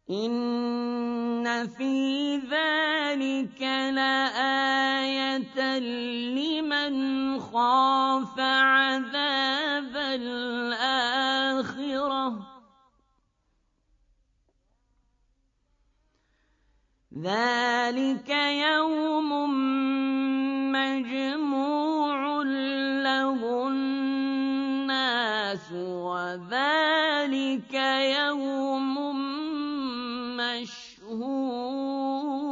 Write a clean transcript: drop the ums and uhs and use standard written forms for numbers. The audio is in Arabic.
إِنَّ فِي ذَلِكَ لَآيَةً لِّمَنْ خَافَ عَذَابَ الْآخِرَةِ ۚ ذَلِكَ يَوْمٌ مَّجْمُوعٌ لَّهُ النَّاسُ وَذَلِكَ يَوْمٌ مَّشْهُودٌ